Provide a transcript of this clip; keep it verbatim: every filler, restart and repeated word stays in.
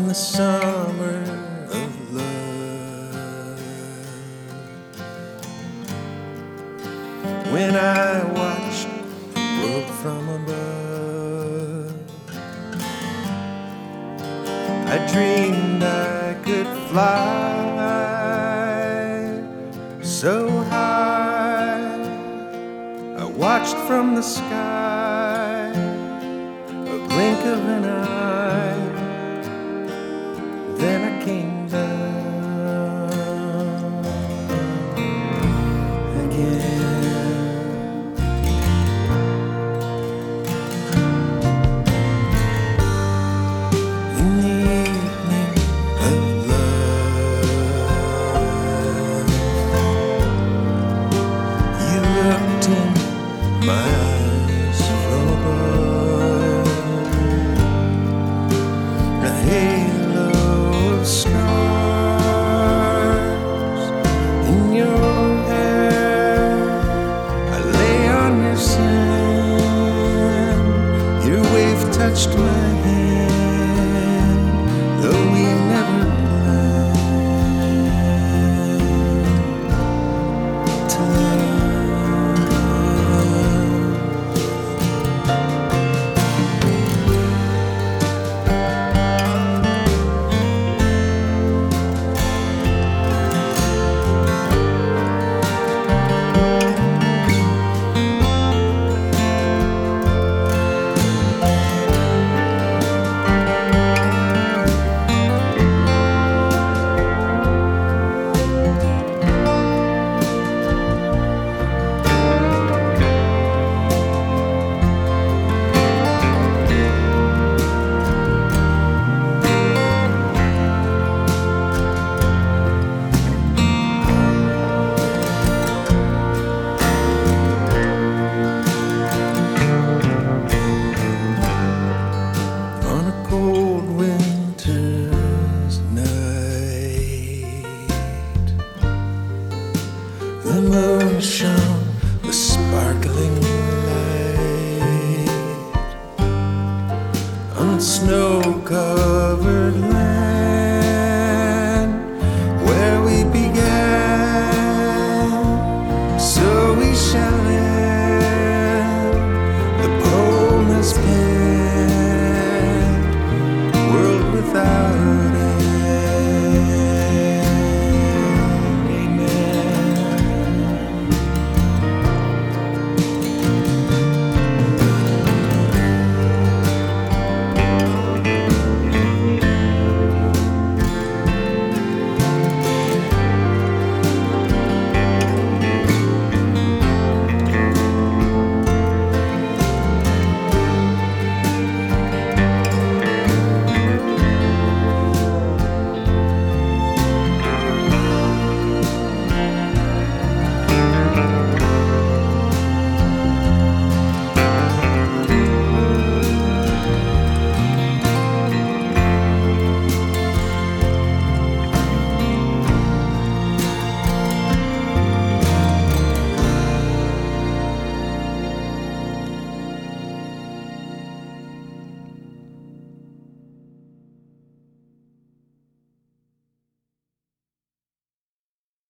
the summer of love. When I watched the world from above, I dreamed I could fly so high. I watched from the sky, a blink of an eye, then I came down again. In the evening of love, you looked in my eyes from above, a halo of stars in your hair. I lay on your sand, your wave touched my hand, though we never planned to cold winter's night. The moon shone with sparkling light on snow-covered